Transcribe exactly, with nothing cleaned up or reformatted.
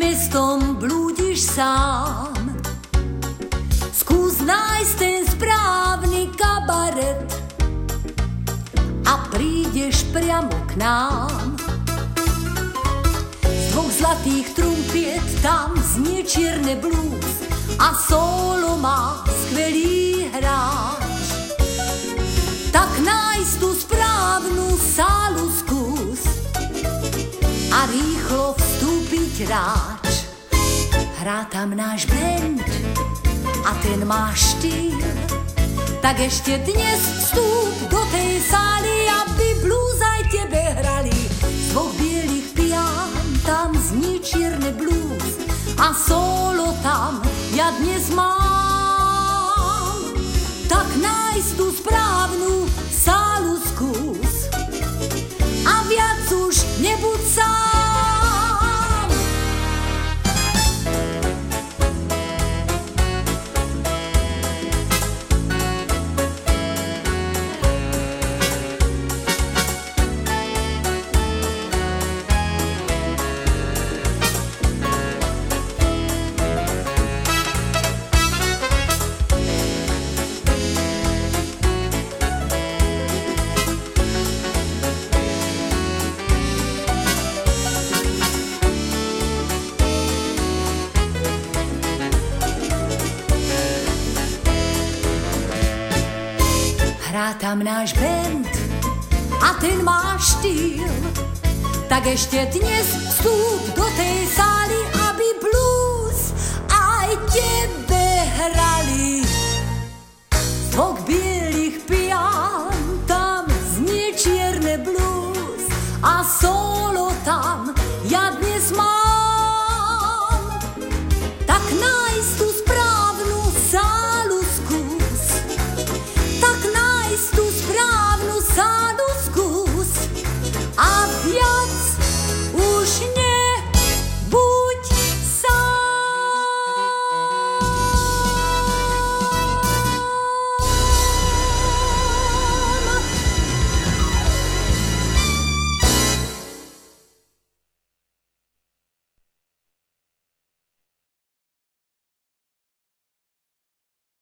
mestom blúdiš sám. Skús nájsť ten správny kabaret a prídeš priamo k nám. Z dvoch zlatých trumpiet tam znie čierne blues a solo má skvelý hráč. Tak nájsť tú správnu sálu skús a rýchlo vstúpiť ráč. Hrá tam náš band a ten má štýl, tak ešte dnes vstúp do tej sály, aby blues aj tebe hrali. Z dvoch bielých pian tam znie čierne blues a solo tam ja dnes mám. Tak nájsť tú správnu sálu skús a viac už nebuď sám. Hrá tam náš band a ten má štýl, tak ešte dnes vstúp do tej sály, aby blues aj tebe hrali. Z dvoch bielých pian tam znie čierne blues a solo tam